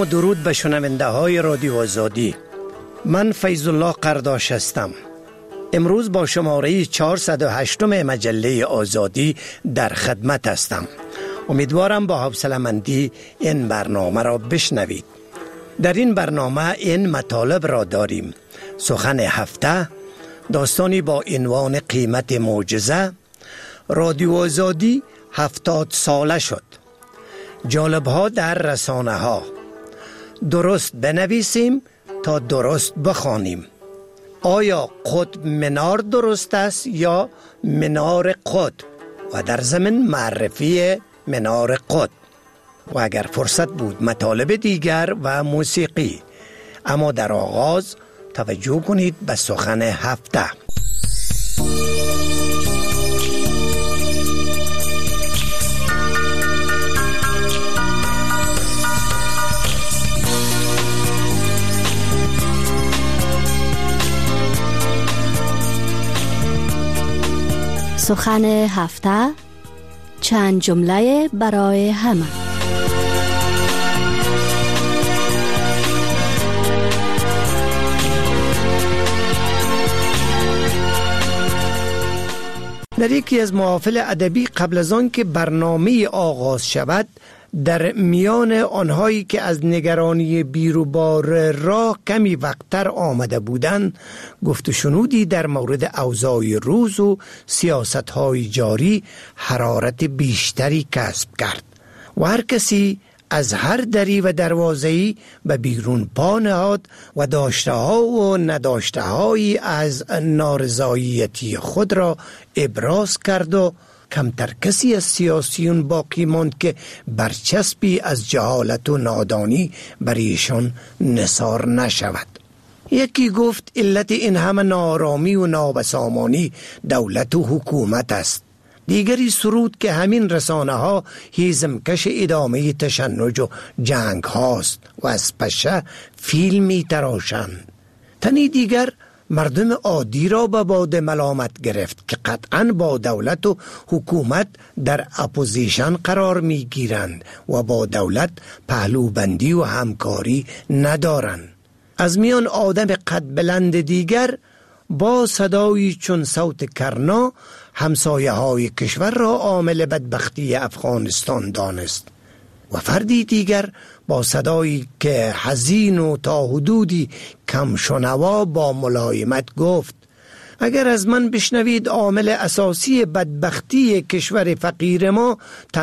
و درود به شنونده های رادیو آزادی. من فیض الله قرداش هستم. امروز با شماره 408 مجله آزادی در خدمت هستم. امیدوارم با حوصله‌مندی این برنامه را بشنوید. در این برنامه این مطالب را داریم: سخن هفته، داستانی با عنوان قیمت معجزه، رادیو آزادی 70 ساله شد، جالب‌ها در رسانه ها، درست بنویسیم تا درست بخوانیم. آیا قطب منار درست است یا منار قطب؟ و در ضمن معرفی منار قطب و اگر فرصت بود مطالب دیگر و موسیقی. اما در آغاز توجه کنید به سخن هفته. سخن هفته، چند جمله برای همه. در یکی از محافل ادبی قبل از آن که برنامه آغاز شود، در میان آنهایی که از نگرانی بیروبار راه کمی وقتر آمده بودند گفت و شنودی در مورد اوضاع روز و سیاست‌های جاری حرارت بیشتری کسب کرد و هر کسی از هر دری و دروازه‌ای به بیرون پا نهاد و داشته‌ها و نداشته‌هایی از نارضایتی خود را ابراز کرد و کمتر کسی از سیاسیون باقی ماند که برچسبی از جهالت و نادانی بر ایشان نثار نشود. یکی گفت علت این همه نارامی و نابسامانی دولت و حکومت است. دیگری سرود که همین رسانه ها هیزمکش ادامه تشنج و جنگ هاست و از پشه فیلمی تراشند. تنی دیگر مردم عادی را به باد ملامت گرفت که قطعاً با دولت و حکومت در اپوزیشن قرار می گیرند و با دولت پهلوبندی و همکاری ندارند. از میان آدم قد بلند دیگر با صدایی چون صوت کرنا همسایه های کشور را عامل بدبختی افغانستان دانست و فردی دیگر با صدایی که حزین و تا حدودی کم شنوا با ملایمت گفت: اگر از من بشنوید عامل اساسی بدبختی کشور فقیر ما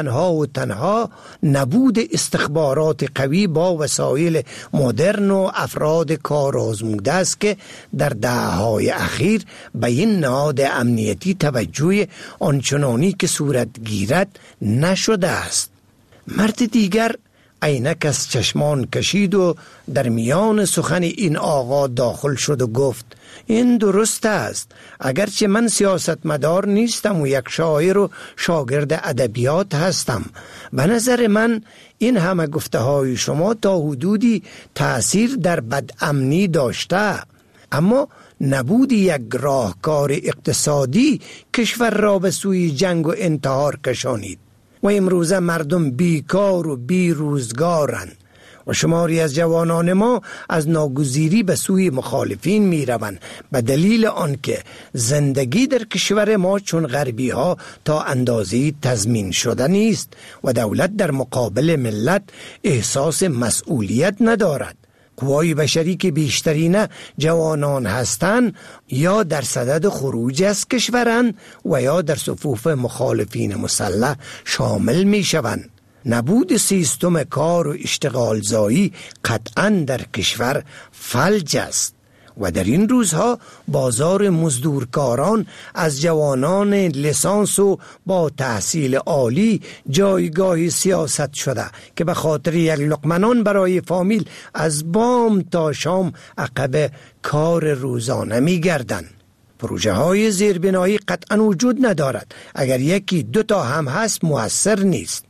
تنها نبود استخبارات قوی با وسایل مدرن و افراد کار آزموده است که در دهه‌های اخیر به این نهاد امنیتی توجه آنچنانی که صورت گیرد نشده است. مرد دیگر عینک از چشمان کشید و در میان سخن این آقا داخل شد و گفت: این درست است. اگرچه من سیاستمدار نیستم و یک شاعر و شاگرد ادبیات هستم، به نظر من این همه گفته های شما تا حدودی تأثیر در بدامنی داشته، اما نبود یک راهکار اقتصادی کشور را به سوی جنگ و انتحار کشانید و امروزه مردم بیکار و بی روزگارند و شماری از جوانان ما از ناگزیری به سوی مخالفین می روند به دلیل آنکه زندگی در کشور ما چون غربی ها تا اندازه‌ای تضمین شده نیست و دولت در مقابل ملت احساس مسئولیت ندارد. قوای بشری که بیشترین جوانان هستند یا در صدد خروج از کشورند و یا در صفوف مخالفین مسلح شامل می شوند. نبود سیستم کار و اشتغال زایی قطعاً در کشور فلج است و در این روزها بازار مزدورکاران از جوانان لیسانس و با تحصیل عالی جایگاه سیاست شده که به خاطر یک لقمه نان برای فامیل از بام تا شام عقب کار روزانه می گردند. پروژه های زیربنایی قطعاً وجود ندارد. اگر یکی دو تا هم هست مؤثر نیست.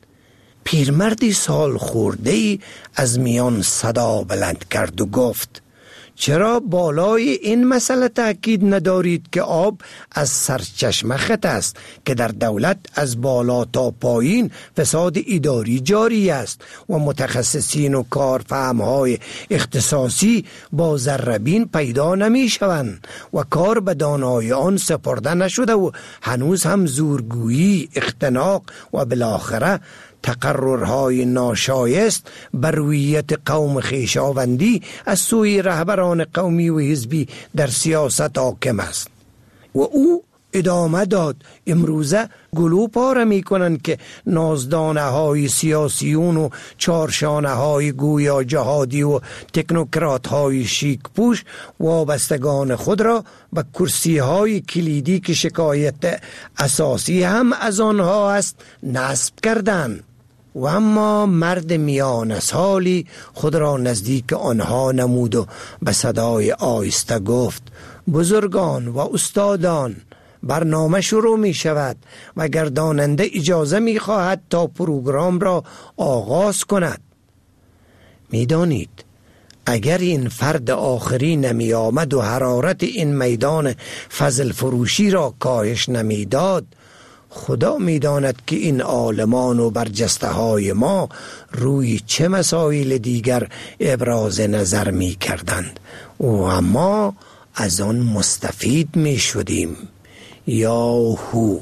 پیرمردی سال خورده‌ای از میان صدا بلند کرد و گفت: چرا بالای این مسئله تأکید ندارید که آب از سرچشمه خط است که در دولت از بالا تا پایین فساد اداری جاری است و متخصصین و کارفهمهای اختصاصی با ذره‌بین پیدا نمی شوند و کار به دانای آن سپرده نشده و هنوز هم زورگویی، اختناق و بالاخره تقررهای ناشایست بر رویت قوم خویشاوندی از سوی رهبران قومی و حزبی در سیاست حاکم است. و او ادامه داد: امروزه گلو پاره می کنند که نازدانه های سیاسیون و چارشانه های گویا جهادی و تکنوکرات های شیک پوش وابستگان خود را به کرسی های کلیدی که شکایت اساسی هم از آنها است نصب کردند. و اما مرد میان سالی خود را نزدیک آنها نمود و به صدای آهسته گفت: بزرگان و استادان، برنامه شروع می شود و گرداننده اجازه می خواهد تا پروگرام را آغاز کند. می دانید اگر این فرد آخری نمی آمد و حرارت این میدان فضل فروشی را کاهش نمی داد، خدا می داند که این عالمان و برجسته های ما روی چه مسائل دیگر ابراز نظر می کردند و اما از آن مستفید می شدیم. یاهو.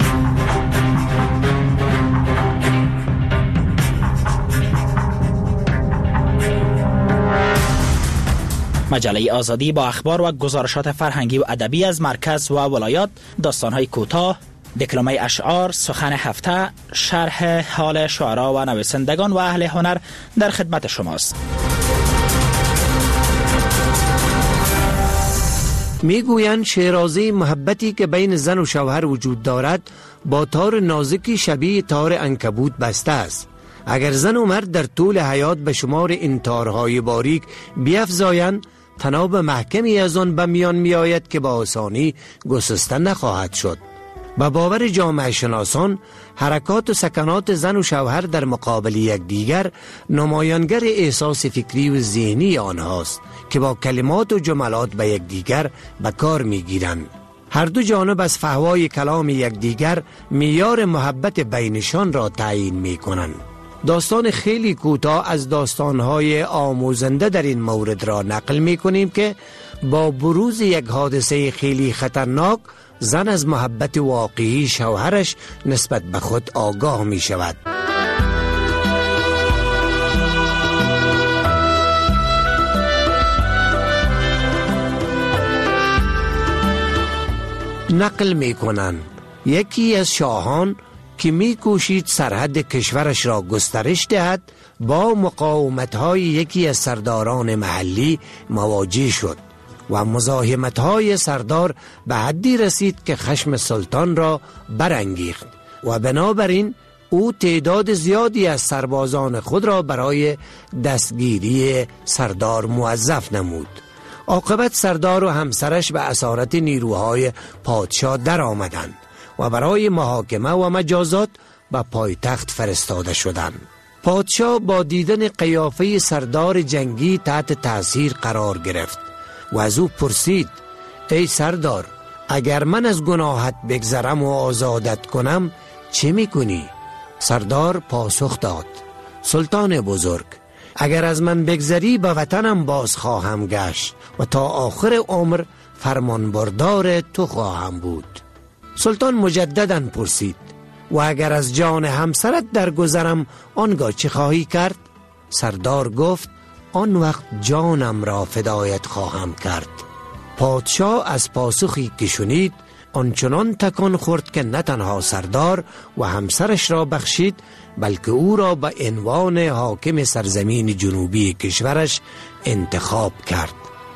مجله آزادی با اخبار و گزارشات فرهنگی و ادبی از مرکز و ولایات، داستان‌های کوتاه، دکلمه اشعار، سخن هفته، شرح حال شعرا و نویسندگان و اهل هنر در خدمت شماست. میگویند شیرازه محبتی که بین زن و شوهر وجود دارد با تار نازکی شبیه تار عنکبوت بسته است. اگر زن و مرد در طول حیات به شمار این تارهای باریک بیفزایند، تناب محکمی از آن به میان می آید که با آسانی گسسته نخواهد شد. به باور جامعه شناسان، حرکات و سکنات زن و شوهر در مقابل یکدیگر نمایانگر احساس فکری و ذهنی آنهاست که با کلمات و جملات به یکدیگر به کار میگیرند. هر دو جانب از فحوای کلام یکدیگر معیار محبت بینشان را تعیین میکنند. داستان خیلی کوتاه از داستانهای آموزنده در این مورد را نقل میکنیم که با بروز یک حادثه خیلی خطرناک، زن از محبت واقعی شوهرش نسبت به خود آگاه می شود. نقل می کنند یکی از شاهان که می کوشید سرحد کشورش را گسترش دهد با مقاومت‌های یکی از سرداران محلی مواجه شد و مزاحمت‌های سردار به حدی رسید که خشم سلطان را برانگیخت و بنابراین او تعداد زیادی از سربازان خود را برای دستگیری سردار موظف نمود. عاقبت سردار و همسرش به اسارت نیروهای پادشاه در آمدند و برای محاکمه و مجازات به پایتخت فرستاده شدند. پادشاه با دیدن قیافه سردار جنگی تحت تاثیر قرار گرفت و از او پرسید: ای سردار، اگر من از گناهت بگذرم و آزادت کنم چه میکنی؟ سردار پاسخ داد: سلطان بزرگ، اگر از من بگذری به وطنم باز خواهم گشت و تا آخر عمر فرمانبردار تو خواهم بود. سلطان مجدداً پرسید: و اگر از جان همسرت درگذرم آنگاه چه خواهی کرد؟ سردار گفت: آن وقت جانم را فدایت خواهم کرد. پادشاه از پاسخی که شنید آنچنان تکان خورد که نه تنها سردار و همسرش را بخشید، بلکه او را به عنوان حاکم سرزمین جنوبی کشورش انتخاب کرد.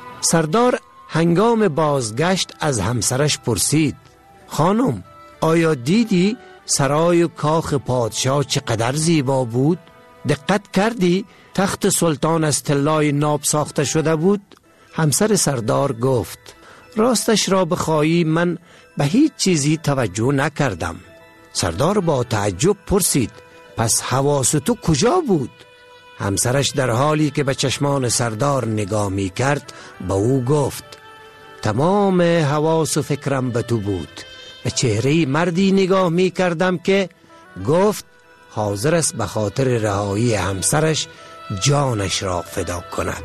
سردار هنگام بازگشت از همسرش پرسید: خانم، آیا دیدی سرای و کاخ پادشاه چقدر زیبا بود؟ دقت کردی تخت سلطان از طلای ناب ساخته شده بود؟ همسر سردار گفت: راستش را بخواهی من به هیچ چیزی توجه نکردم. سردار با تعجب پرسید: پس حواس تو کجا بود؟ همسرش در حالی که به چشمان سردار نگاه می کرد به او گفت: تمام حواس و فکرم به تو بود. به چهره مردی نگاه می کردم که گفت حاضر است به خاطر رهایی همسرش جانش را فدا کند.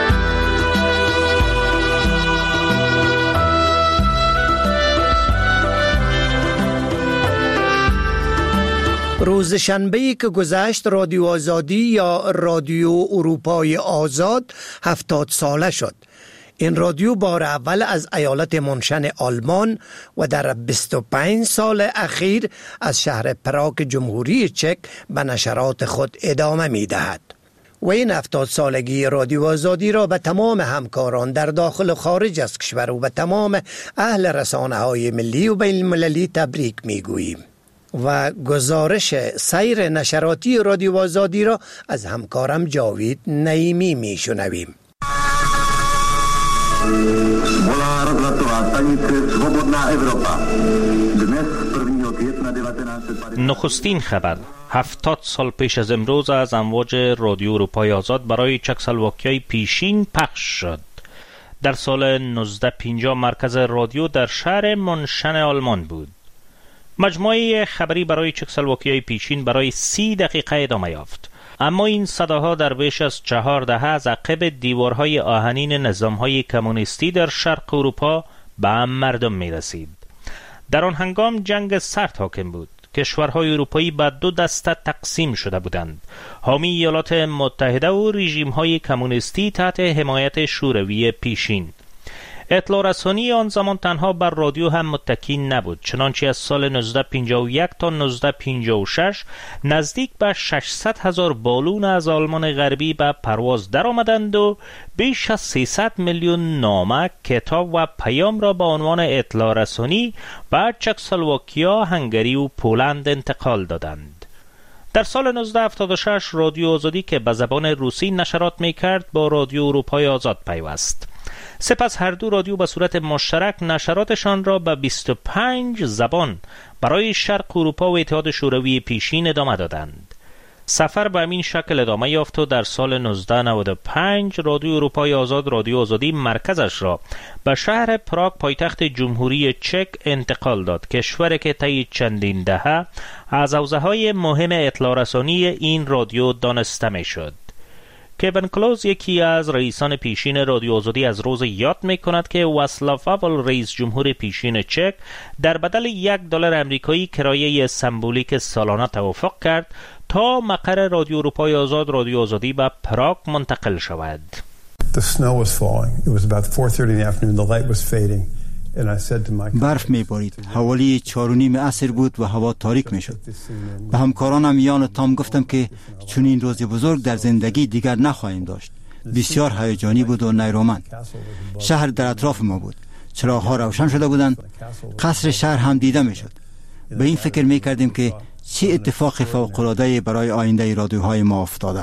روز شنبه‌ای که گذشت رادیو آزادی یا رادیو اروپای آزاد 70 ساله شد. این رادیو بار اول از ایالت منشن آلمان و در 25 سال اخیر از شهر پراگ جمهوری چک به نشرات خود ادامه می دهد. و این 70 سالگی رادیو آزادی را به تمام همکاران در داخل و خارج از کشور و به تمام اهل رسانه‌های ملی و بین المللی تبریک می گوییم. و گزارش سیر نشراتی رادیو آزادی را از همکارم جاوید نعیمی می شنویم. نخستین خبر: 70 سال پیش از امروز از امواج رادیو اروپای آزاد برای چکسلواکیای پیشین پخش شد. در سال 1950 مرکز رادیو در شهر منشن آلمان بود. مجموعه خبری برای چکسلواکیای پیشین برای 30 دقیقه ادامه یافت، اما این صداها در بیش از 4 دهه از عقب دیوارهای آهنین نظامهای کمونیستی در شرق اروپا به مردم می رسید. در آن هنگام جنگ سرد حاکم بود. کشورهای اروپایی به 2 دسته تقسیم شده بودند: حامی ایالات متحده و رژیم‌های کمونیستی تحت حمایت شوروی پیشین. اطلاع رسانی آن زمان تنها بر رادیو هم متکی نبود، چنانچه از سال 1951 تا 1956 نزدیک به 600,000 بالون از آلمان غربی به پرواز در آمدند و بیش از 300 میلیون نامه، کتاب و پیام را به عنوان اطلاع رسانی به چکسلواکیا، هنگری و پولند انتقال دادند. در سال 1976 رادیو آزادی که به زبان روسی نشرات می کرد با رادیو اروپای آزاد پیوست. سپس هر دو رادیو به صورت مشترک نشراتشان را به 25 زبان برای شرق اروپا و اتحاد شوروی پیشین ادامه دادند. سفر به همین شکل ادامه یافت و در سال 1995 رادیو اروپای آزاد رادیو آزادی مرکزش را به شهر پراگ پایتخت جمهوری چک انتقال داد، کشوری که طی چندین دهه از حوزه‌های مهم اطلاع رسانی این رادیو دانسته می‌شد. کوین کلوز، یکی از رئیسان پیشین رادیو آزادی، از روز یاد می کند که واسلاو هاول، رئیس جمهور پیشین چک، در بدل $1 امریکایی کرایه سمبولیک سالانه توافق کرد تا مقر رادیو اروپای آزاد رادیو آزادی به پراگ منتقل شود. The snow was falling. It was about 4:30 in the afternoon. The light was fading. برف می بارید. حوالی 4:30 عصر بود و هوا تاریک می شد. به همکارانم یان و تام گفتم که چون این روز بزرگ در زندگی دیگر نخواهیم داشت. بسیار هیجانی بود و نیرومند. شهر در اطراف ما بود. چراغ‌ها روشن شده بودند. قصر شهر هم دیده می شد. به این فکر می کردیم که چه اتفاق فوق‌العاده‌ای برای آینده رادیوهای ما افتاده.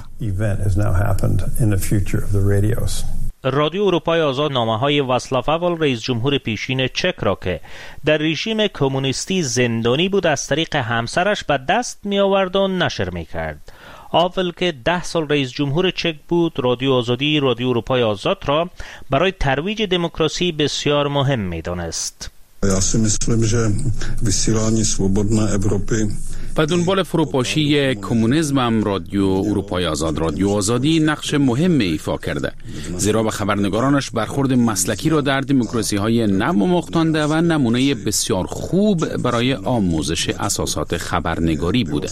رادیو اروپای آزاد نامه‌های واسلاو هاول، رئیس جمهور پیشین چک، را که در رژیم کمونیستی زندانی بود از طریق همسرش به دست می آورد و نشر می کرد. هاول که 10 سال رئیس جمهور چک بود، رادیو آزادی رادیو اروپای آزاد را برای ترویج دموکراسی بسیار مهم می دانست. Já si myslím, že vysílání svobodné Evropy و دنبال فروپاشی کمونیسم هم رادیو اروپای آزاد رادیو آزادی نقش مهم ایفا کرده، زیرا به خبرنگارانش برخورد مسلکی را در دموکراسی های نو مختانده و نمونه بسیار خوب برای آموزش اساسات خبرنگاری بوده.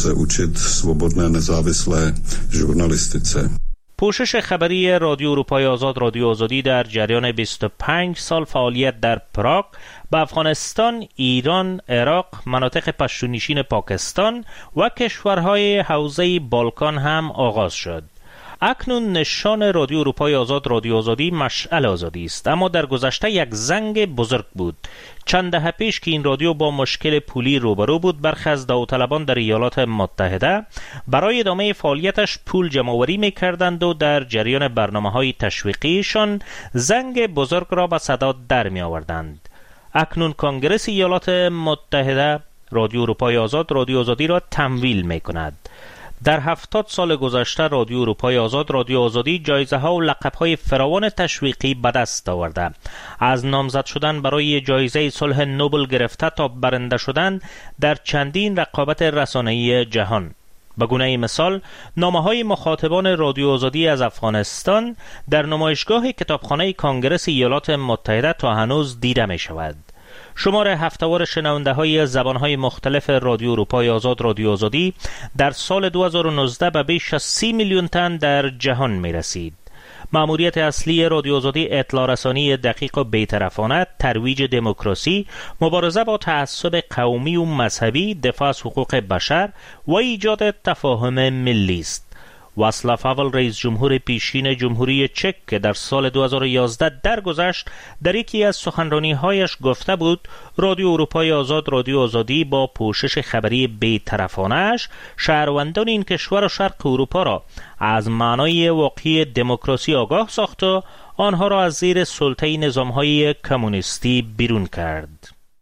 پوشش خبری رادیو اروپای آزاد رادیو آزادی در جریان 25 سال فعالیت در پراگ به افغانستان، ایران، عراق، مناطق پشتونشین پاکستان و کشورهای حوزه بالکان هم آغاز شد. اکنون نشان رادیو اروپای آزاد رادیو آزادی مشعل آزادی است، اما در گذشته یک زنگ بزرگ بود. چند دهه پیش که این رادیو با مشکل پولی روبرو بود، برخی از داوطلبان در ایالات متحده برای ادامه فعالیتش پول جمع‌آوری می‌کردند و در جریان برنامه‌های تشویقیشان زنگ بزرگ را به صدا در می‌آوردند. اکنون کنگره ایالات متحده رادیو اروپای آزاد رادیو آزادی را تمویل می‌کند. در 70 سال گذشته رادیو اروپای آزاد، رادیو آزادی جایزه ها و لقب های فراوان تشویقی به دست آورده. از نامزد شدن برای جایزه صلح نوبل گرفته تا برنده شدن در چندین رقابت رسانه‌ای جهان. به گونه مثال، نامه‌های مخاطبان رادیو آزادی از افغانستان در نمایشگاه کتابخانه کانگرس ایالات متحده تا هنوز دیده می شود. شمار هفته‌وار شنونده های زبان‌های مختلف رادیو اروپای آزاد، رادیو آزادی در سال 2019 به بیش از 30 میلیون تن در جهان می رسید. مأموریت اصلی رادیو آزادی اطلاع رسانی دقیق و بی‌طرفانه، ترویج دموکراسی، مبارزه با تعصب قومی و مذهبی، دفاع از حقوق بشر و ایجاد تفاهم ملی است. واصلاو هاول، رئیس جمهور پیشین جمهوری چک که در سال 2011 درگذشت، در یکی از سخنرانی‌هایش گفته بود رادیو اروپای آزاد، رادیو آزادی با پوشش خبری بی‌طرفانه‌اش شهروندان این کشور و شرق اروپا را از معنای واقعی دموکراسی آگاه ساخت و آنها را از زیر سلطه نظام‌های کمونیستی بیرون کرد.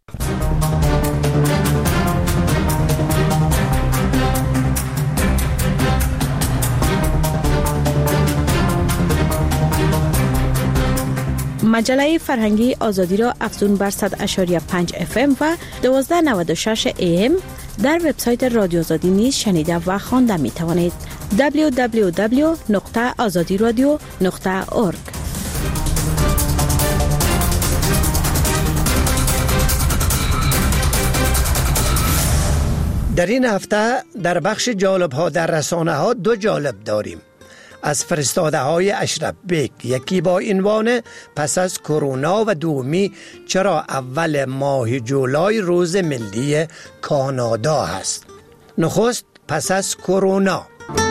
مجله فرهنگی آزادی را افزون بر 100.5 FM و 1296 AM در وبسایت رادیو آزادی نیز شنیده و خوانده می توانید. www.azadiradio.org. در این هفته در بخش جالب ها در رسانه ها دو جالب داریم. از فرستاده های اشرف بیگ، یکی با عنوان پس از کرونا و دومی چرا اول ماه جولای روز ملی کانادا هست. نخست پس از کرونا.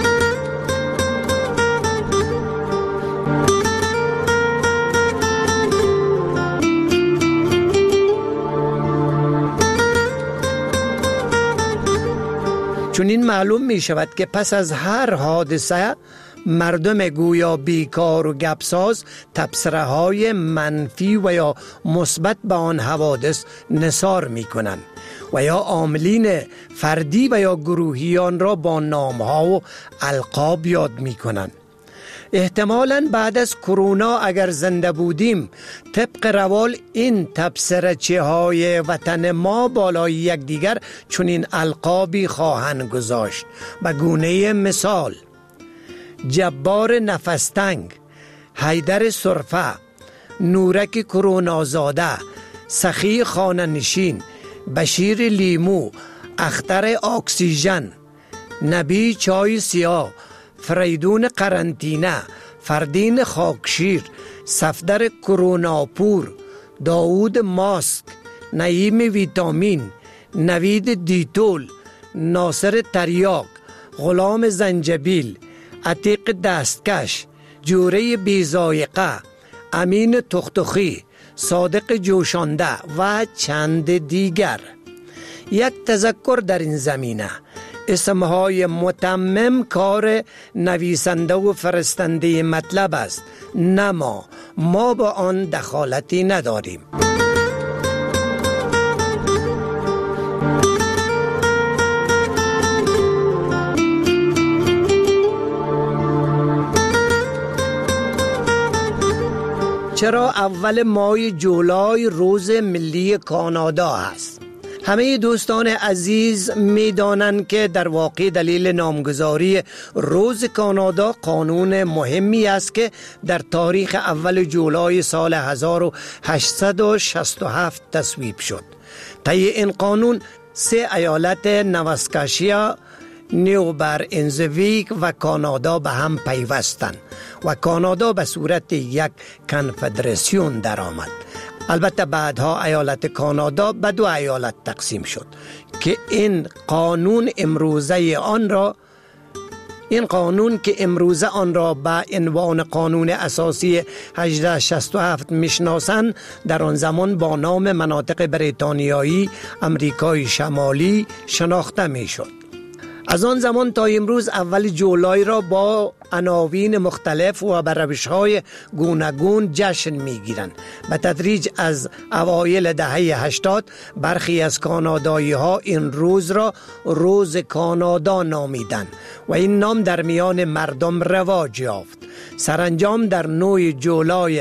چون این معلوم می شود که پس از هر حادثه مردم گویا بیکار و گپساز تبصره های منفی و یا مثبت به آن حوادث نثار می کنند و یا عاملین فردی و یا گروهیان را با نامها و القاب یاد می کنند. احتمالاً بعد از کرونا اگر زنده بودیم طبق روال این تبصره‌چی های وطن ما بالای یکدیگر چنین القابی خواهند گذاشت. به گونه مثال جبار نفستنگ، حیدر سرفه، نورک کرونازاده، سخی خانه نشین، بشیر لیمو، اختر اکسیژن، نبی چای سیاه، فریدون قرنطینه، فردین خاکشیر، صفدر کروناپور، داود ماسک، نعیم ویتامین، نوید دیتول، ناصر تریاک، غلام زنجبیل، عتیق دستکش، جوره بیزایقه، امین تختخی، صادق جوشانده و چند دیگر. یک تذکر در این زمینه: اسمهای متمم کار نویسنده و فرستنده مطلب است، نه ما با آن دخالتی نداریم. چرا اول ماه جولای روز ملی کانادا است؟ همه دوستان عزیز می دانند که در واقع دلیل نامگذاری روز کانادا قانون مهمی است که در تاریخ اول جولای سال 1867 تصویب شد. طی این قانون 3 ایالت نواسکاشیا، نیو برنزویک و کانادا به هم پیوستند و کانادا به صورت یک کنفدراسیون درآمد. البته بعدها ایالت کانادا به 2 ایالت تقسیم شد که این قانون که امروزه آن را به عنوان قانون اساسی 1867 میشناسند، در آن زمان با نام مناطق بریتانیایی امریکای شمالی شناخته میشد. از آن زمان تا امروز اول جولای را با عناوین مختلف و به روش‌های گوناگون جشن می‌گیرند. به تدریج از اوایل دهه 80 برخی از کانادایی‌ها این روز را روز کانادا نامیدند و این نام در میان مردم رواج یافت. سرانجام در 9 جولای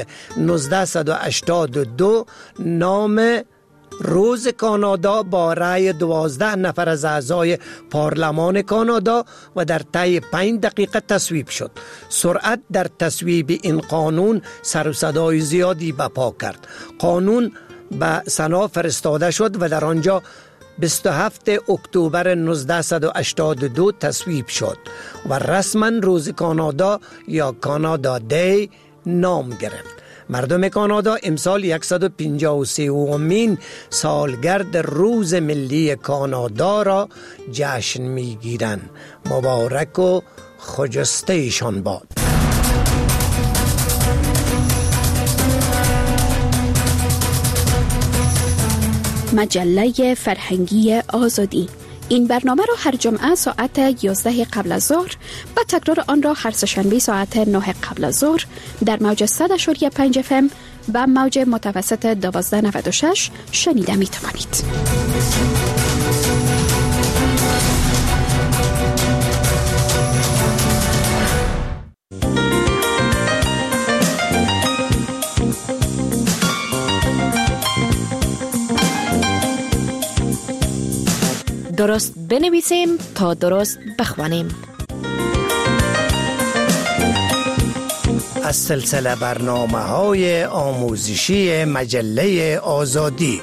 1982 نام روز کانادا با رأی 12 نفر از اعضای پارلمان کانادا و در طی 5 دقیقه تصویب شد. سرعت در تصویب این قانون سر و صدای زیادی برپا کرد. قانون به سنا فرستاده شد و در آنجا 27 اکتبر 1982 تصویب شد و رسما روز کانادا یا کانادا دی نام گرفت. مردم کانادا امسال 153مین سالگرد روز ملی کانادا را جشن می‌گیرند. مبارک و خجسته ایشان باد. مجله فرهنگی آزادی. این برنامه را هر جمعه ساعت 11 قبل از ظهر و تکرار آن را هر سه‌شنبه ساعت 9 قبل از ظهر در موج 100.5 FM و موج متوسط 1296 شنیده می توانید. درست بنویسیم تا درست بخوانیم. از سلسله برنامه‌های آموزشی مجله آزادی.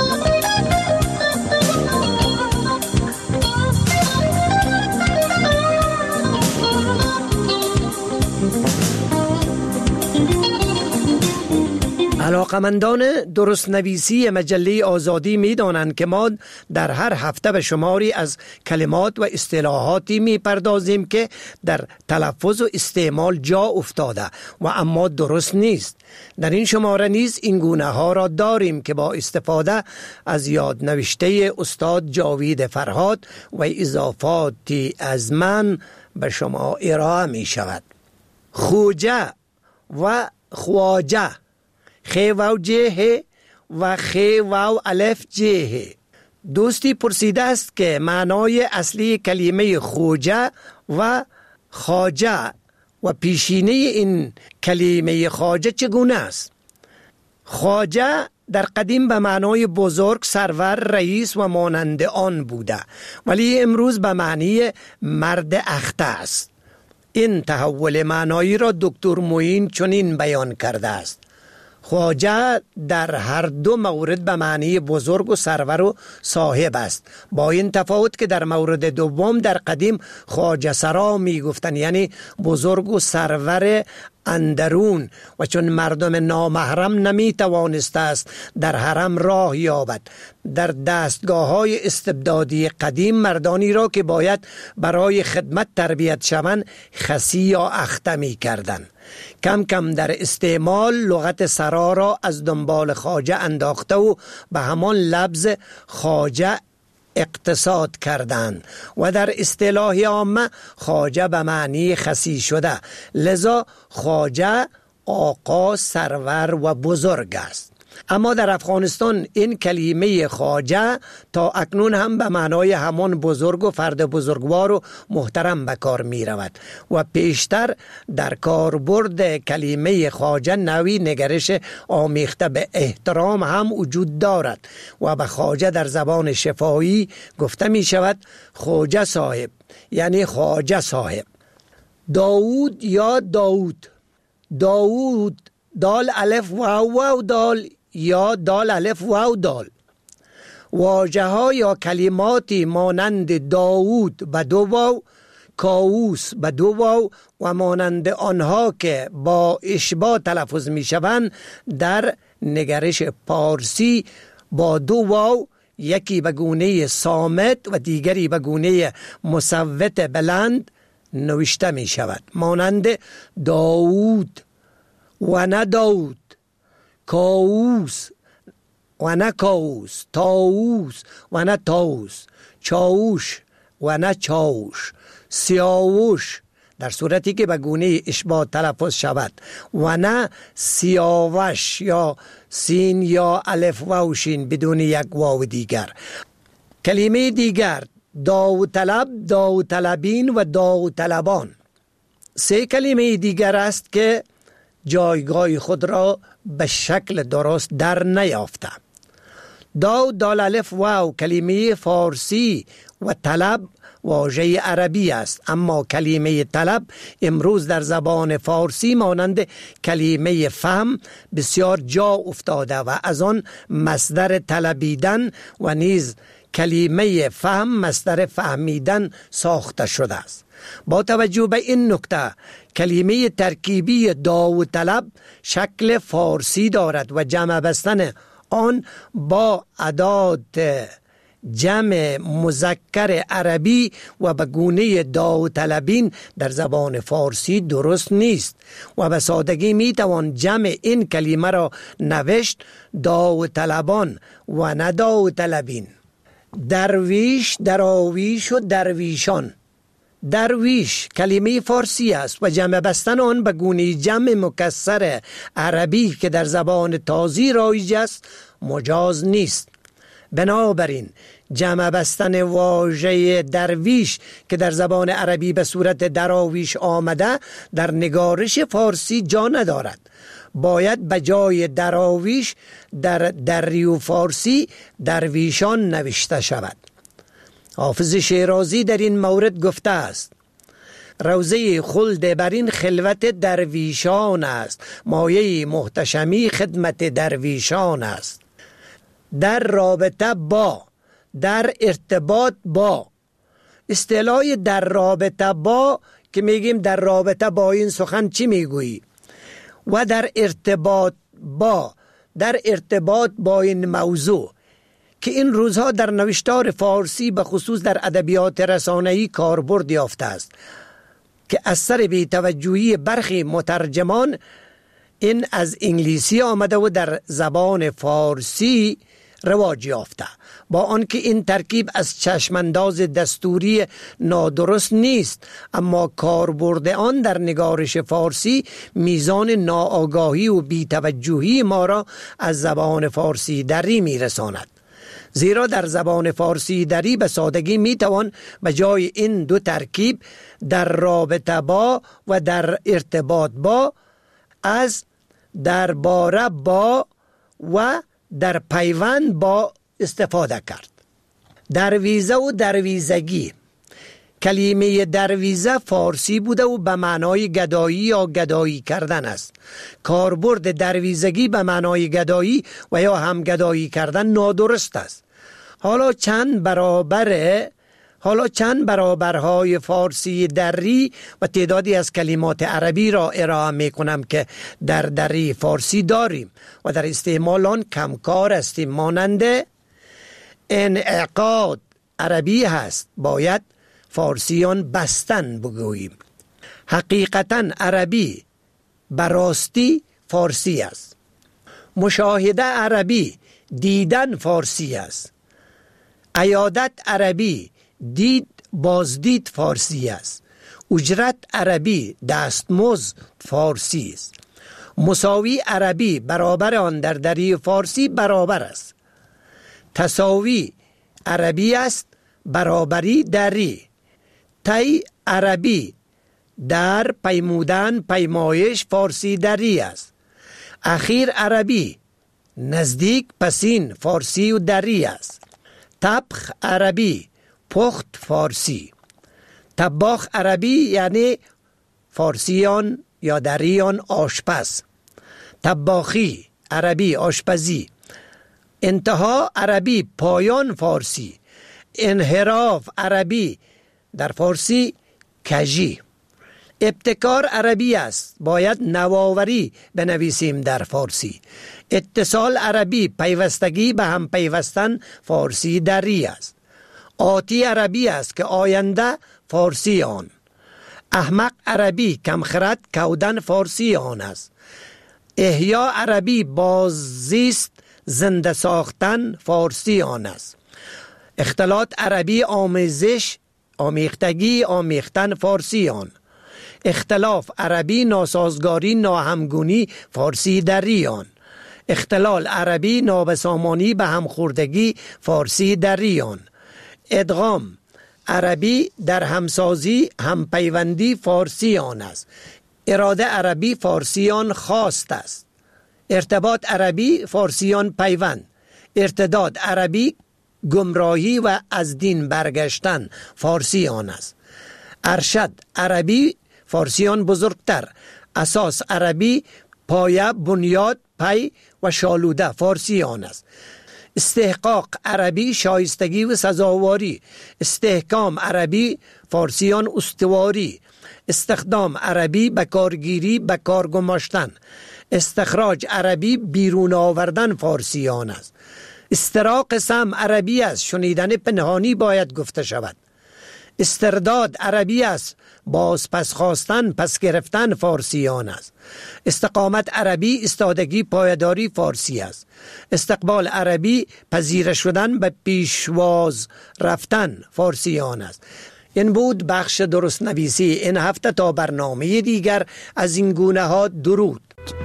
علاقمندان درست نویسی مجله آزادی می دانند که ما در هر هفته به شماری از کلمات و اصطلاحاتی می پردازیم که در تلفظ و استعمال جا افتاده و اما درست نیست. در این شماره نیز این گونه ها را داریم که با استفاده از یادنوشته استاد جاوید فرهاد و اضافاتی از من به شما ارائه می شود. خوجه و خواجه، خی واو جه و خی واو الف جه. دوستی پرسیده است که معنای اصلی کلمه خوجه و خواجه و پیشینه این کلمه خواجه چگونه است؟ خواجه در قدیم به معنای بزرگ، سرور، رئیس و مانند آن بوده، ولی امروز به معنی مرد اخته است. این تحول معنایی را دکتر معین چنین بیان کرده است: خواجه در هر دو مورد به معنی بزرگ و سرور و صاحب است، با این تفاوت که در مورد دوم در قدیم خواجه سرا می گفتن، یعنی بزرگ و سرور اندرون، و چون مردم نامحرم نمی توانسته است در حرم راه یابد، در دستگاه های استبدادی قدیم مردانی را که باید برای خدمت تربیت شوند خسی یا اخته می کردند. کم کم در استعمال لغت سرا را از دنبال خواجه انداخته و به همان لفظ خواجه اقتصاد کردند و در اصطلاح عامه خواجه به معنی خسی شده، لذا خواجه آقا، سرور و بزرگ است. اما در افغانستان این کلمه خواجه تا اکنون هم به معنای همان بزرگ و فرد بزرگوار و محترم به کار می رود و پیشتر در کاربرد کلمه خواجه نوعی نگرش آمیخته به احترام هم وجود دارد و به خواجه در زبان شفاهی گفته می شود خواجه صاحب، یعنی خواجه صاحب. داوود یا داوود، داوود دال الف واو واو دال یا دال الف واو دال. واژه ها یا کلماتی مانند داوود به 2 واو، کاووس به 2 واو و مانند آنها که با اشباع تلفظ می شوند در نگرش پارسی با 2 واو، یکی به گونه صامت و دیگری به گونه مصوت بلند نوشته می شود، مانند داوود و نه داود، کاووس و نه کاووس، تاووس و نه تاووس، چاووش و نه چاوش. سیاوش در صورتی که به گونه اشباع تلفظ شود و نه سیاوش یا سین یا الف و شین بدون یک واو دیگر. کلمه دیگر داوطلب، داوطلبین و داوطلبان. 3 کلمه دیگر است که جایگاه خود را به شکل درست در نیافته. داو دال الف واو کلمه فارسی و طلب واژه عربی است، اما کلمه طلب امروز در زبان فارسی مانند کلمه فهم بسیار جا افتاده و از آن مصدر طلبیدن و نیز کلمه فهم مصدر فهمیدن ساخته شده است. با توجه به این نکته کلمه ترکیبی داوطلب شکل فارسی دارد و جمع بستن آن با ادات جمع مذکر عربی و به گونه داوطلبین در زبان فارسی درست نیست و به سادگی می توان جمع این کلمه را نوشت داوطلبان و نه داوطلبین. درویش، دراویش و درویشان. درویش کلمه فارسی است و جمع بستن آن به گونه جمع مکسر عربی که در زبان تازی رایج است مجاز نیست. بنابراین جمع بستن واژه درویش که در زبان عربی به صورت دراویش آمده در نگارش فارسی جا ندارد. باید به جای دراویش در دری فارسی درویشان نوشته شود. حافظ شیرازی در این مورد گفته است: روضه خلد بر این خلوت درویشان است، مایه محتشمی خدمت درویشان است. در رابطه با، در ارتباط با. اصطلاح در رابطه با که میگیم در رابطه با این سخن چی میگویی، و در ارتباط با، در ارتباط با این موضوع که این روزها در نوشتار فارسی به خصوص در ادبیات رسانه‌ای کاربرد یافته است که اثر بی‌توجهی برخی مترجمان این از انگلیسی آمده و در زبان فارسی رواج یافته، با آنکه این ترکیب از چشمانداز دستوری نادرست نیست، اما کاربرد آن در نگارش فارسی میزان ناآگاهی و بی‌توجهی ما را از زبان فارسی دری میرساند. زیرا در زبان فارسی دری به سادگی میتوان به جای این دو ترکیب در رابطه با و در ارتباط با از درباره با و در پیوند با استفاده کرد. درویزه و درویزگی. کلمه درویزه فارسی بوده و به معنای گدایی یا گدایی کردن است. کاربرد درویزگی به معنای گدایی و یا هم گدایی کردن نادرست است. حالا چند برابرهای فارسی دری و تعدادی از کلمات عربی را ارائه می کنم که در دری فارسی داریم و در استعمال آن کمکار هستیم. مانند انعقاد عربی هست، باید فارسیان بستن بگوییم. حقیقتا عربی براستی فارسی است. مشاهده عربی دیدن فارسی است. عیادت عربی دید بازدید فارسی است. اجرت عربی دستمزد فارسی است. مساوی عربی برابر آن در دری فارسی برابر است. تساوی عربی است، برابری دری. تی عربی در، پیمودن، پیمایش فارسی دری است. اخیر عربی نزدیک، پسین فارسی و دری است. طبخ عربی پخت فارسی. طباخ عربی یعنی فارسیان یا دریان آشپز. طباخی عربی آشپزی. انتها عربی پایان فارسی. انحراف عربی در فارسی کجی. ابتکار عربی است، باید نوآوری بنویسیم در فارسی. اتصال عربی پیوستگی به هم پیوستن فارسی دری است. آتی عربی است که آینده فارسی آن. احمق عربی کمخرد کودن فارسی آن است. احیا عربی باززیست زنده ساختن فارسی آن است. اختلاط عربی آمیختگی آمیختن فارسیان. اختلاف عربی ناسازگاری ناهمگونی فارسی دریان. اختلال عربی نابسامانی به همخوردگی فارسی دریان. ادغام عربی در همسازی همپیوندی فارسیان است. اراده عربی فارسیان خواست است. ارتباط عربی فارسیان پیوند. ارتداد عربی گمراهی و از دین برگشتن فارسیان است. ارشد عربی فارسیان بزرگتر. اساس عربی پایه، بنیاد، پی و شالوده فارسیان است. استحقاق عربی شایستگی و سزاواری. استحکام عربی فارسیان استواری. استخدام عربی بکارگیری، بکار گماشتن. استخراج عربی بیرون آوردن فارسیان است. استراق سمع عربی است، شنیدن پنهانی باید گفته شود. استرداد عربی است، باز پس خواستن، پس گرفتن فارسیان است. استقامت عربی استادگی، پایداری فارسی است. استقبال عربی پذیره شدن، به پیشواز رفتن فارسیان است. این بود بخش درست نویسی این هفته. تا برنامه دیگر از این گونه ها درود.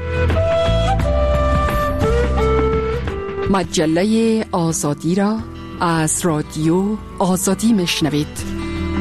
مجله آزادی را از رادیو آزادی میشنوید.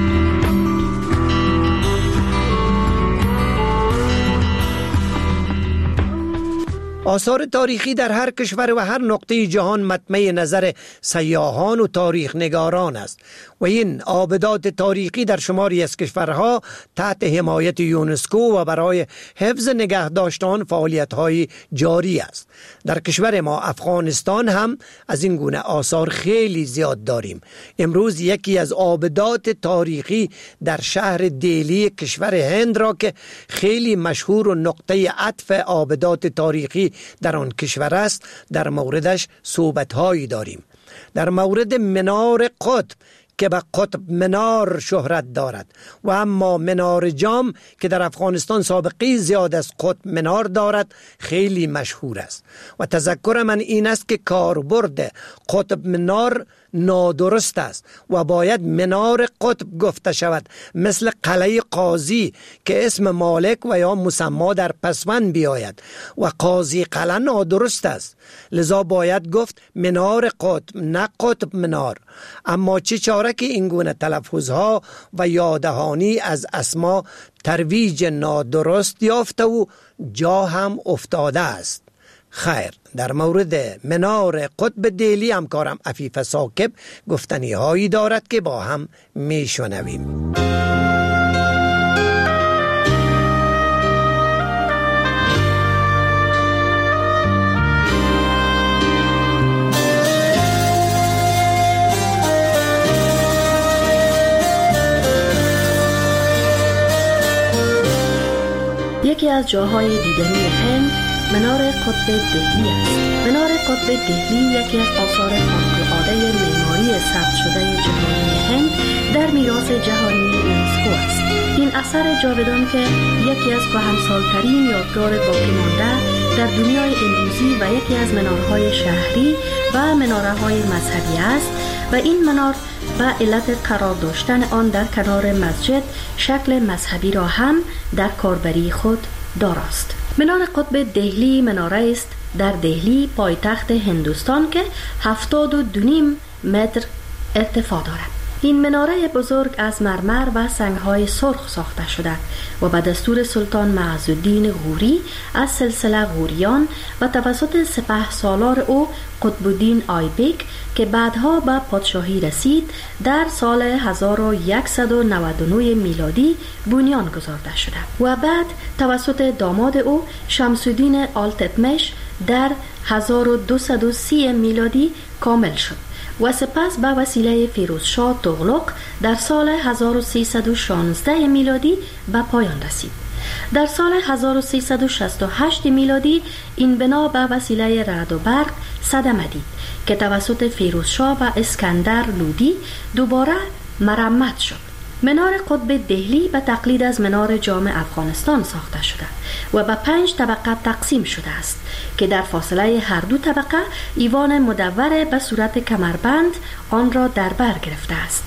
آثار تاریخی در هر کشور و هر نقطه جهان مطمع نظر سیاحان و تاریخ نگاران است و این آبدات تاریخی در شماری از کشورها تحت حمایت یونسکو و برای حفظ نگهداشت آن فعالیت‌های جاری است. در کشور ما افغانستان هم از این گونه آثار خیلی زیاد داریم. امروز یکی از آبدات تاریخی در شهر دیلی کشور هند را که خیلی مشهور و نقطه عطف آبدات تاریخی در آن کشور است در موردش صحبت‌هایی داریم. در مورد منار قطب که به قطب منار شهرت دارد و اما منار جام که در افغانستان سابقه زیاد از قطب منار دارد خیلی مشهور است و تذکر من این است که کاربرد قطب منار نادرست است و باید منار قطب گفته شود، مثل قلعه قاضی که اسم مالک و یا مسما در پسوند بیاید و قاضی قلعه نادرست است، لذا باید گفت منار قطب نه قطب منار. اما چه چاره که این گونه تلفظها و یادهانی از اسما ترویج نادرست یافته و جا هم افتاده است. خیر، در مورد منار قطب دیلی همکارم عفیف ثاقب گفتنی هایی دارد که با هم می شنویم. یکی از جاهای دیدنی هند منار قطب دهلی است. منار قطب دهلی یکی از آثار خارق‌العاده معماری ثبت شده جهانی هند در میراث جهانی یونسکو است. این اثر جاودان که یکی از کهنسال‌ترین یادگار باقی مانده در دنیای امروزی و یکی از منارهای شهری و منارهای مذهبی است و این منار به علت قرار داشتن آن در کنار مسجد شکل مذهبی را هم در کاربری خود دارست. منار قطب دهلی مناره است در دهلی پایتخت هندوستان که 72.5 متر ارتفاع دارد. این مناره بزرگ از مرمر و سنگ‌های سرخ ساخته شده و به دستور سلطان معزالدین غوری از سلسله غوریان و توسط سپهسالار او قطب‌الدین آیبک که بعدها به پادشاهی رسید در سال 1199 میلادی بنیان گذارده شده و بعد توسط داماد او شمس‌الدین آلتتمش در 1230 میلادی کامل شد و سپس به وسیله فیروزشاه تغلق در سال 1316 میلادی به پایان رسید. در سال 1368 میلادی این بنا به وسیله رعد و برق صدمه دید که توسط فیروزشاه و اسکندر لودی دوباره مرمت شد. منار قطب دهلی به تقلید از منار جام افغانستان ساخته شده و به 5 طبقه تقسیم شده است که در فاصله هر دو طبقه ایوان مدور به صورت کمربند آن را در بر گرفته است.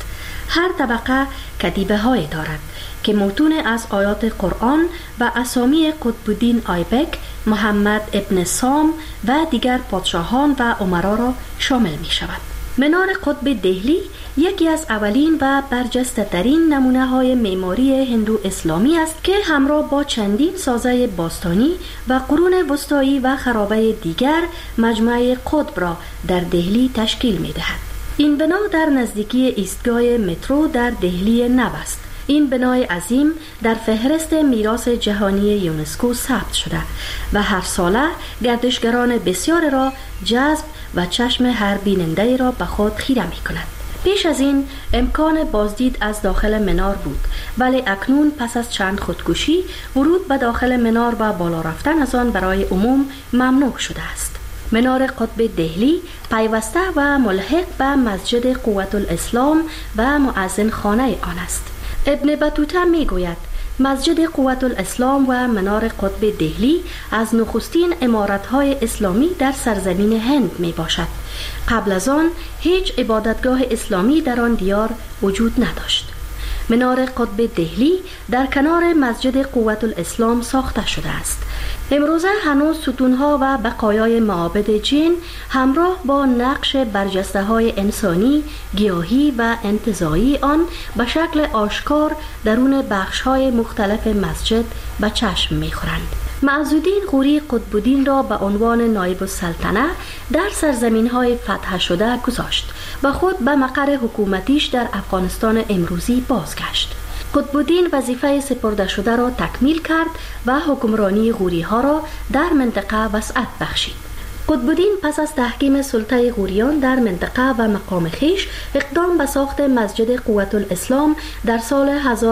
هر طبقه کتیبه های دارد که متون از آیات قرآن و اسامی قطب‌الدین آیبک، محمد ابن سام و دیگر پادشاهان و امرا را شامل می شود. منار قطب دهلی یکی از اولین و برجسته ترین نمونه های معماری هندو اسلامی است که همراه با چندین سازه باستانی و قرون وسطایی و خرابه دیگر مجمع قطب را در دهلی تشکیل می دهد. این بنا در نزدیکی ایستگاه مترو در دهلی نو است. این بنای عظیم در فهرست میراث جهانی یونسکو ثبت شده و هر ساله گردشگران بسیار را جذب و چشم هر بیننده را به خود خیره می کند. پیش از این امکان بازدید از داخل منار بود، ولی اکنون پس از چند خودکشی ورود به داخل منار و بالا رفتن از آن برای عموم ممنوع شده است. منار قطب دهلی پیوسته و ملحق به مسجد قوت الاسلام و مؤذن خانه آن است. ابن بطوطه می گوید مسجد قوت الاسلام و منار قطب دهلی از نخستین عمارت‌های اسلامی در سرزمین هند می باشد. قبل از آن هیچ عبادتگاه اسلامی در آن دیار وجود نداشت. منار قطب دهلی در کنار مسجد قوت الاسلام ساخته شده است. امروزه هنوز ستونها و بقایای معابد جین همراه با نقش برجسته های انسانی، گیاهی و انتزاعی آن به شکل آشکار درون بخش های مختلف مسجد به چشم می خورند. معزالدین غوری قطب‌الدین را به عنوان نایب السلطنه در سرزمین های فتح شده گذاشت و خود به مقر حکومتیش در افغانستان امروزی بازگشت. قطب‌الدین وظیفه سپرده شده را تکمیل کرد و حکمرانی غوری ها را در منطقه وسعت بخشید. قطب‌الدین پس از تحکیم سلطه غوریان در منطقه و مقام خویش اقدام به ساخت مسجد قوت الاسلام در سال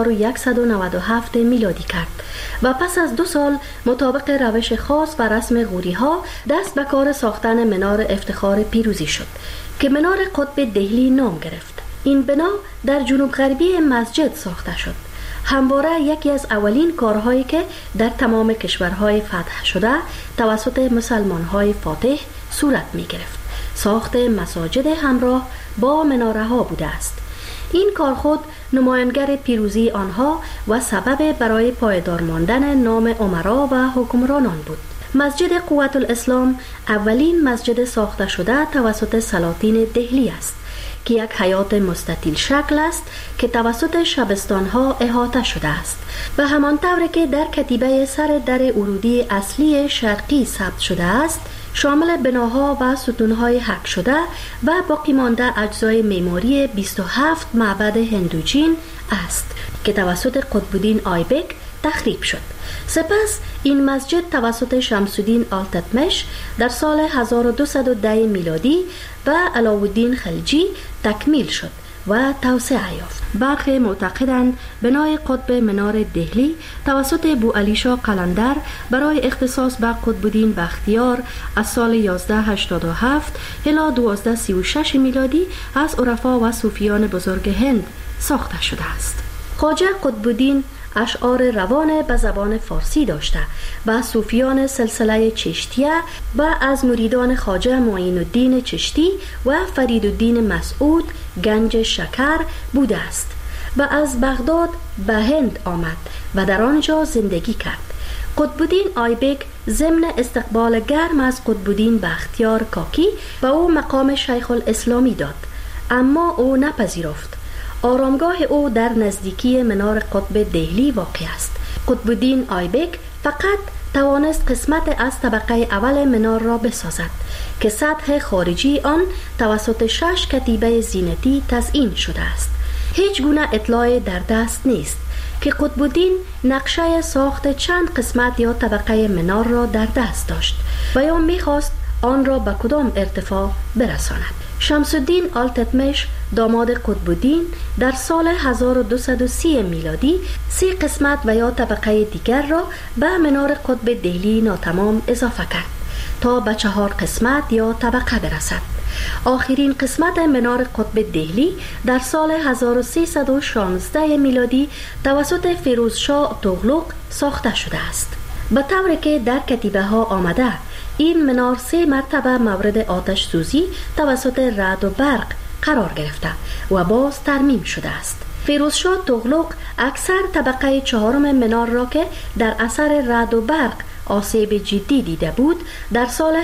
1197 میلادی کرد و پس از 2 سال مطابق روش خاص و رسم غوری ها دست به کار ساختن منار افتخار پیروزی شد که منار قطب دهلی نام گرفت. این بنا در جنوب غربی مسجد ساخته شد. همواره یکی از اولین کارهایی که در تمام کشورهای فتح شده توسط مسلمانهای فاتح صورت می گرفت ساخت مساجد همراه با مناره ها بوده است. این کار خود نمایانگر پیروزی آنها و سبب برای پایدار ماندن نام امرا و حکمرانان بود. مسجد قوت الاسلام اولین مسجد ساخته شده توسط سلاطین دهلی است که یک حیات مستطیل شکل است که توسط شبستان‌ها احاطه شده است. به همان طور که در کتیبه سر در ورودی اصلی شرقی ثبت شده است، شامل بناها و ستون‌های حک شده و باقی مانده اجزای معماری 27 معبد هندوجین است که توسط قطب‌الدین آیبک تخریب شد. سپس این مسجد توسط شمس‌الدین آلتتمش در سال 1210 میلادی و علاءالدین خلجی تکمیل شد و توسعه یافت. برخی معتقدند بنای قطب منار دهلی توسط بوعلیشاه قلندر برای اختصاص به قطب‌الدین بختیار از سال 1187 الی 1236 میلادی از عرفا و صوفیان بزرگ هند ساخته شده است. خواجه قطب‌الدین اشعار روان به زبان فارسی داشته و صوفیان سلسله چشتیه و از مریدان خواجه معین الدین چشتی و فریدالدین مسعود گنج شکر بوده است و از بغداد به هند آمد و در آنجا زندگی کرد. قطب‌الدین آیبک ضمن استقبال گرم از قطب‌الدین بختیار کاکی به او مقام شیخ الاسلامی داد، اما او نپذیرفت. آرامگاه او در نزدیکی منار قطب دهلی واقع است. قطب‌الدین آیبک فقط توانست قسمت از طبقه اول منار را بسازد که سطح خارجی آن توسط 6 کتیبه زینتی تزیین شده است. هیچ گونه اطلاع در دست نیست که قطب‌الدین نقشه ساخت چند قسمت یا طبقه منار را در دست داشت و یا می‌خواست آن را به کدام ارتفاع برساند. شمس‌الدین آلتتمش داماد قطب‌الدین در سال 1230 میلادی 3 قسمت و یا طبقه دیگر را به منار قطب دهلی ناتمام اضافه کرد تا به 4 قسمت یا طبقه برسد. آخرین قسمت منار قطب دهلی در سال 1316 میلادی توسط فیروزشاه تغلق ساخته شده است. به طوری که در کتیبه ها آمده این منار 3 مرتبه مورد آتش سوزی توسط رعد و برق قرار گرفته و باز ترمیم شده است. فیروزشاه تغلق اکثر طبقه چهارم منار را که در اثر رعد و برق آسیب جدی دیده بود در سال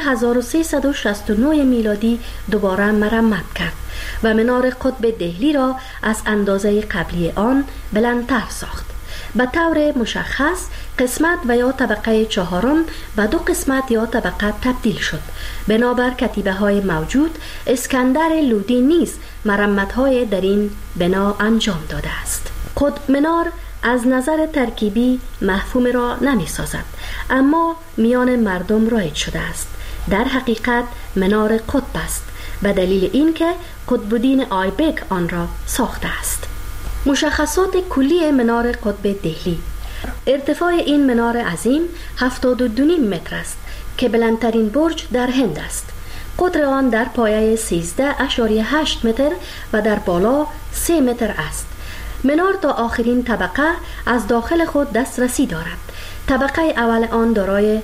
1369 میلادی دوباره مرمت کرد و منار قطب دهلی را از اندازه قبلی آن بلندتر ساخت. به طور مشخص قسمت و یا طبقه چهارم به دو قسمت یا طبقه تبدیل شد. بنابر کتیبه های موجود اسکندر لودی نیز مرمت های در این بنا انجام داده است. قطب منار از نظر ترکیبی مفهوم را نمی سازد، اما میان مردم رایج شده است. در حقیقت منار قطب است به دلیل اینکه قطب‌الدین آیبک آن را ساخته است. مشخصات کلی منار قطب دهلی: ارتفاع این منار عظیم 72.5 متر است که بلندترین برج در هند است. قطر آن در پایه 13.8 متر و در بالا 3 متر است. منار تا آخرین طبقه از داخل خود دسترسی دارد. طبقه اول آن دارای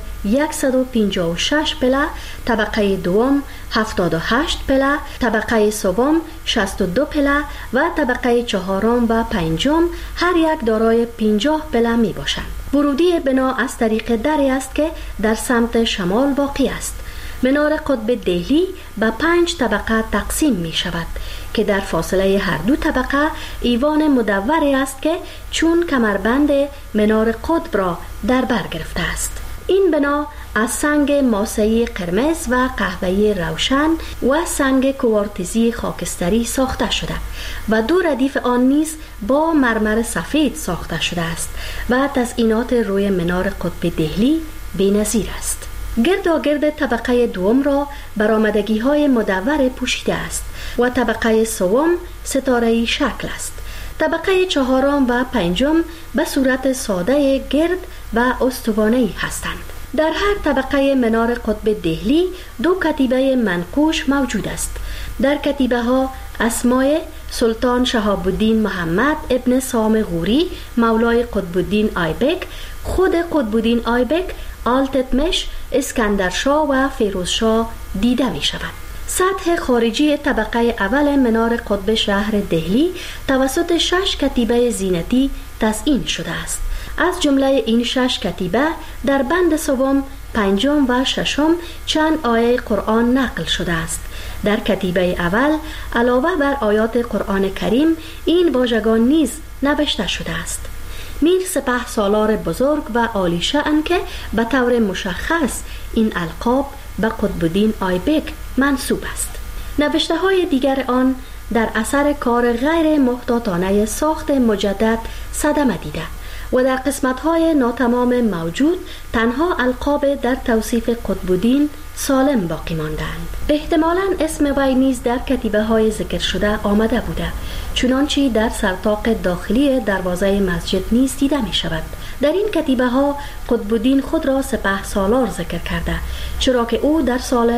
156 پله، طبقه دوم 78 پله، طبقه سوم 62 پله و طبقه چهارم و پنجم هر یک دارای 50 پله می باشند. ورودی بنا از طریق دری است که در سمت شمال واقع است. منار قطب دهلی به 5 طبقه تقسیم می شود که در فاصله هر دو طبقه ایوان مدوری است که چون کمربند منار قطب را در بر گرفته است. این بنا از سنگ ماسه‌ای قرمز و قهوه‌ای روشن و سنگ کوارتزی خاکستری ساخته شده و دو ردیف آن نیز با مرمر سفید ساخته شده است و تزئینات روی منار قطب دهلی بی‌نظیر است. گرداگرد طبقه دوم را برآمدگی‌های مدور پوشیده است و طبقه سوم ستاره‌ای شکل است. طبقه چهارم و پنجم به صورت ساده گرد و استوانه‌ای هستند. در هر طبقه منار قطب دهلی دو کتیبه منقوش موجود است. در کتیبه ها اسمای سلطان شهاب الدین محمد ابن سام غوری مولای قطب‌الدین آیبک، خود قطب‌الدین آیبک، آلتتمش، اسکندرشاه و فیروزشاه دیده می شود. سطح خارجی طبقه اول منار قطب شهر دهلی توسط 6 کتیبه زینتی تزئین شده است. از جمله این 6 کتیبه در بند سوم، پنجم و ششم چند آیه قرآن نقل شده است. در کتیبه اول علاوه بر آیات قرآن کریم این واژگان نیز نوشته شده است: میر سپهسالار بزرگ و عالی شأن که به طور مشخص این القاب به قطب‌الدین آیبک منسوب است. نوشته های دیگر آن در اثر کار غیر محتاطانه ساخت مجدد صدمه دیده و در قسمت‌های ناتمام موجود تنها القاب در توصیف قطب‌الدین سالم باقی ماندند. احتمالاً اسم وی نیز در کتیبه های ذکر شده آمده بوده، چنانچه در سرطاق داخلی دروازه مسجد نیز دیده می شود. در این کتیبه ها قطب‌الدین خود را سپهسالار ذکر کرده، چرا که او در سال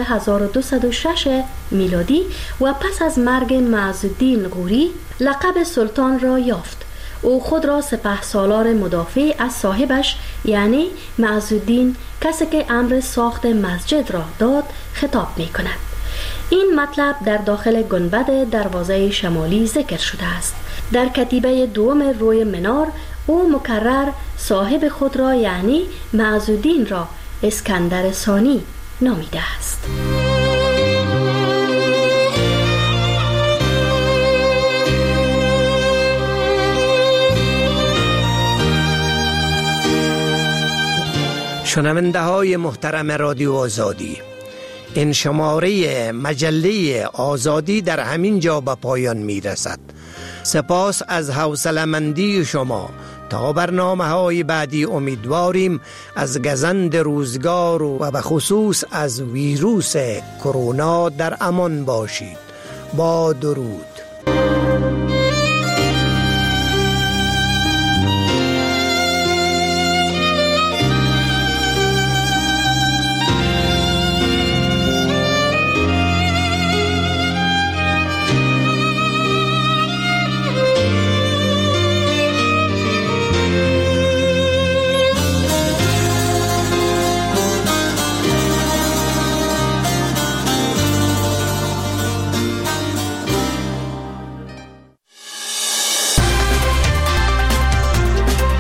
1206 میلادی و پس از مرگ معزالدین غوری لقب سلطان را یافت. او خود را سپهسالار مدافع از صاحبش یعنی معزالدین، کسی که امر ساخت مسجد را داد، خطاب می کند. این مطلب در داخل گنبد دروازه شمالی ذکر شده است. در کتیبه دوم روی منار او مکرر صاحب خود را یعنی معزالدین را اسکندر ثانی نامیده است. شنونده های محترم رادیو آزادی، این شماره مجله آزادی در همین جا به پایان می رسد. سپاس از حوصله‌مندی شما. تا برنامه‌های بعدی امیدواریم از گزند روزگار و به خصوص از ویروس کرونا در امان باشید. با درود.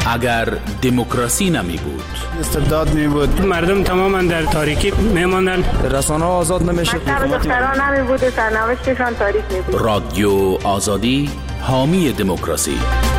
اگر دموکراسی نمی بود، استبداد می بود، مردم تماما در تاریکی می ماندن، رسانه آزاد نمیشد، دختران نمی بود، سرنوشتشان تاریک می بود. رادیو آزادی حامی دموکراسی.